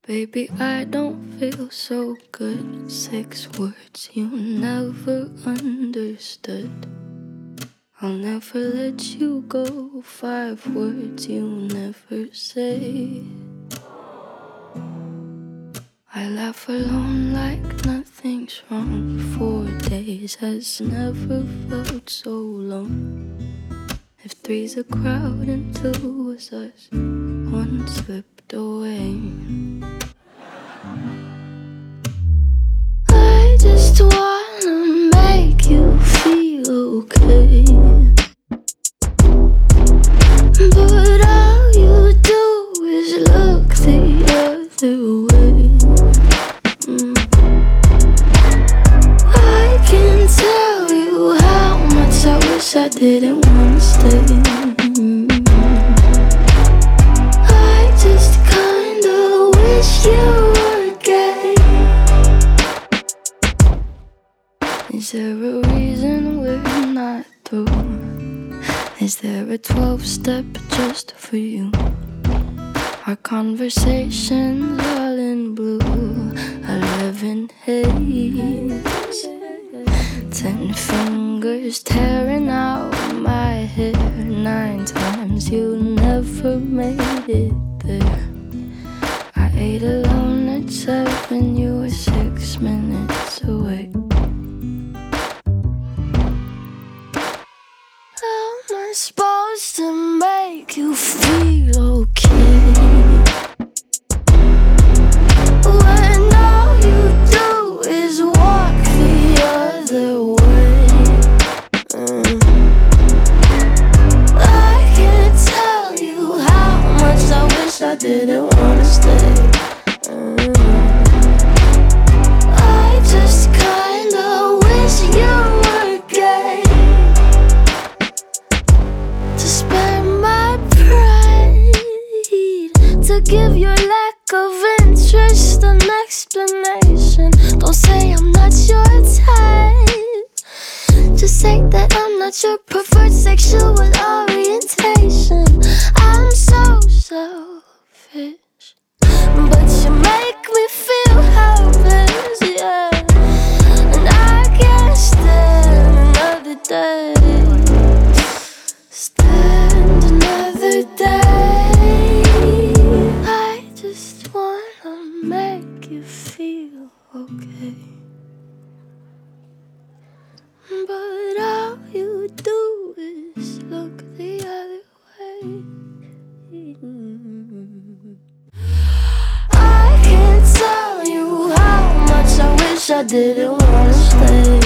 Baby, I don't feel so good. 6 words you never understood. I'll never let you go. 5 words you never say. I laugh alone like nothing's wrong. 4 days has never felt so long. If 3's a crowd and 2 was us, 1 slipped away. I just wanna make you feel okay, but all you do is look the other way. I can tell you how much I wish I didn't wanna stay. I just kinda wish you were gay. Is there a reason we're not through? Is there a 12-step just for you? Our conversations all in blue, 11 haze, 10 fingers tearing out my hair. 9 times you never made it there. I ate alone at 7, you were 6 minutes away. How am I supposed to make you feel okay when all you do is walk the other way? I can't tell you how much I wish I didn't wanna stay. I just kinda wish you were gay, to spare my pride, to give your lack of interest an explanation. Don't say I'm not your type, just say that I'm not your preferred sexual orientation. I'm so selfish, but you make me feel helpless, yeah. And I can't stand another day. Stand another day. I just wanna make you feel okay, but all you do is look the other way. I can't tell you how much I wish I didn't wanna stay.